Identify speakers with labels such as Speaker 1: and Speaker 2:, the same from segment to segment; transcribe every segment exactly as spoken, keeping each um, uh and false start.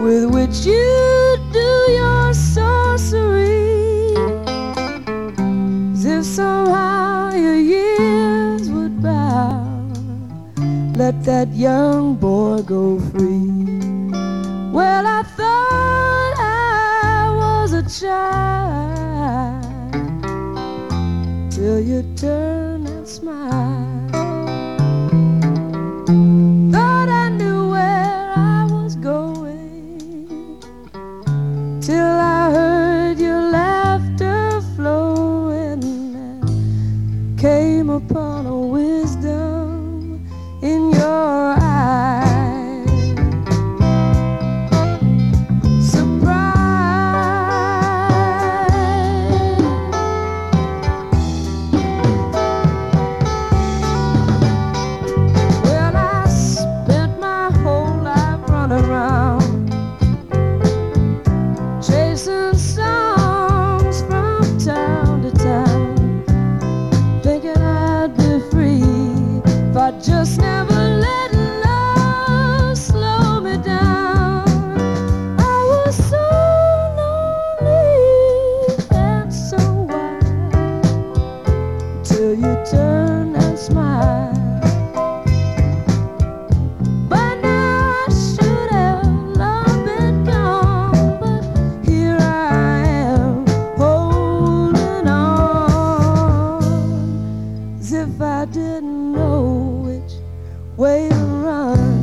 Speaker 1: with which you do your sorcery, as if somehow your years would bow. Let that young boy go free. Well, I thought I was a child till you turned and smiled. Thought I knew where I was going till I heard your laughter flowing and came upon a wisdom in your eyes. Just never let love slow me down. I was so lonely and so wild till you turned and smiled. By now I should have long been gone, but here I am holding on as if I didn't know way to run.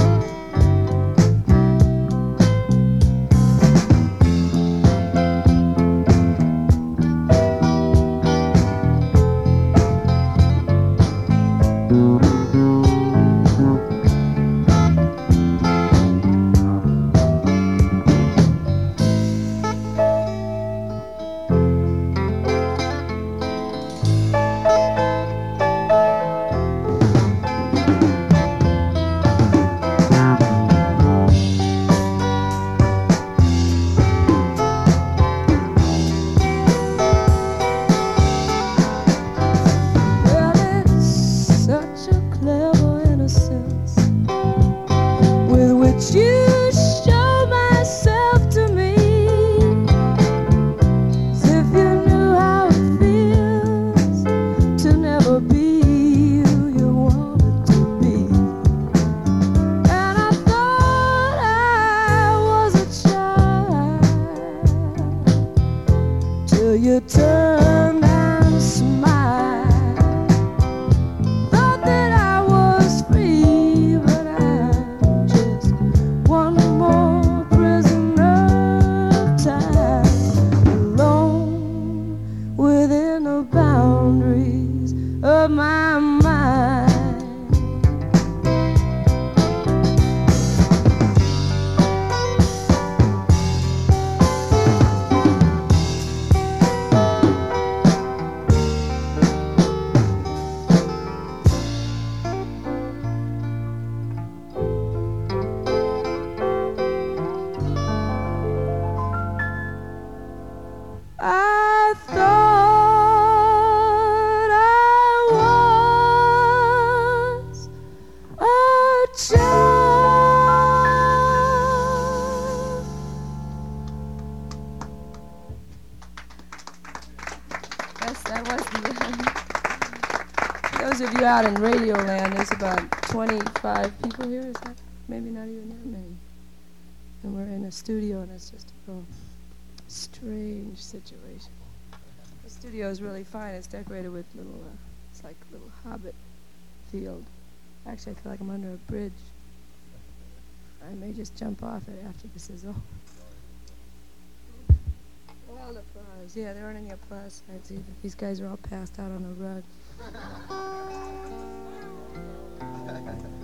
Speaker 1: You turned and smiled. Thought that I was free, but I'm just one more prisoner of time, alone within the boundaries of my mind. I thought I was a child. Yes, that was the end. Those of you out in Radio Land, there's about twenty-five people here. Is that maybe not even that many? And we're in a studio, and it's just a real strange situation. The studio is really fine. It's decorated with little, uh, it's like a little hobbit field. Actually, I feel like I'm under a bridge. I may just jump off it after this is over. Well, applause. Yeah, there aren't any applause sides either. These guys are all passed out on the rug.